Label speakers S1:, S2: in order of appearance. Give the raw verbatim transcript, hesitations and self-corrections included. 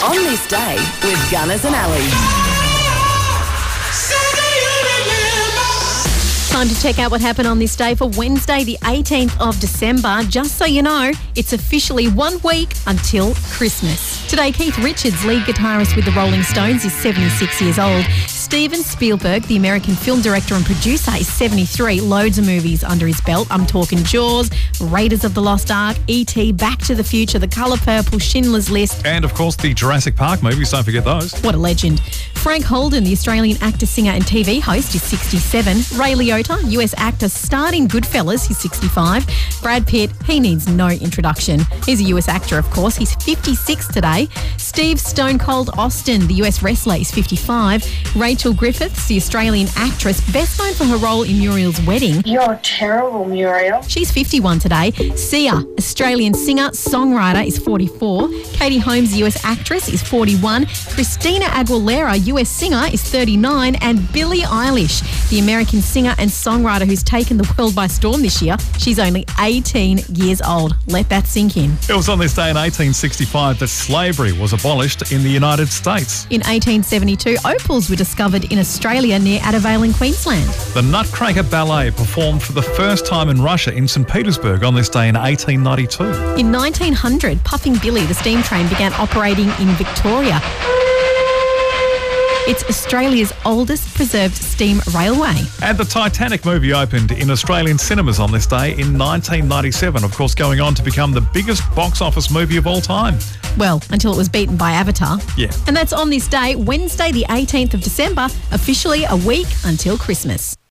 S1: On This Day with Gunners and Ali.
S2: Time to check out what happened on this day for Wednesday, the eighteenth of December. Just so you know, it's officially one week until Christmas. Today, Keith Richards, lead guitarist with the Rolling Stones, is seventy-six years old. Steven Spielberg, the American film director and producer, is seventy-three. Loads of movies under his belt. I'm talking Jaws, Raiders of the Lost Ark, E T, Back to the Future, The Colour Purple, Schindler's List.
S3: And, of course, the Jurassic Park movies. Don't forget those.
S2: What a legend. Frank Holden, the Australian actor, singer and T V host, is sixty-seven. Ray Liotta, U S actor, starred in Goodfellas, he's sixty-five. Brad Pitt, he needs no introduction. He's a U S actor, of course. He's fifty-six today. Steve Stone Cold Austin, the U S wrestler, is fifty-five. Rachel Griffiths, the Australian actress, best known for her role in Muriel's Wedding.
S4: You're terrible, Muriel.
S2: She's fifty-one today. Sia, Australian singer, songwriter, is forty-four. Katie Holmes, U S actress, is forty-one. Christina Aguilera, U S singer, is thirty-nine. And Billie Eilish, the American singer and songwriter who's taken the world by storm this year, she's only eighteen years old. Let that sink in.
S3: It was on this day in eighteen sixty-five that slavery was abolished in the United States.
S2: In eighteen seventy-two, opals were discovered in Australia near Addervale in Queensland.
S3: The Nutcracker Ballet performed for the first time in Russia in Saint Petersburg on this day in eighteen ninety-two.
S2: In nineteen hundred, Puffing Billy, the steam train, began operating in Victoria. It's Australia's oldest preserved steam railway.
S3: And the Titanic movie opened in Australian cinemas on this day in nineteen ninety-seven, of course going on to become the biggest box office movie of all time.
S2: Well, until it was beaten by Avatar.
S3: Yeah.
S2: And that's on this day, Wednesday the eighteenth of December, officially a week until Christmas.